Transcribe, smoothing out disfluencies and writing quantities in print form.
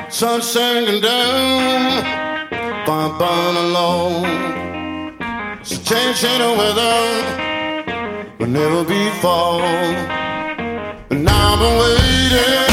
sun sinking down, fire burning low. So changing the weather will never be fall. And I've been waiting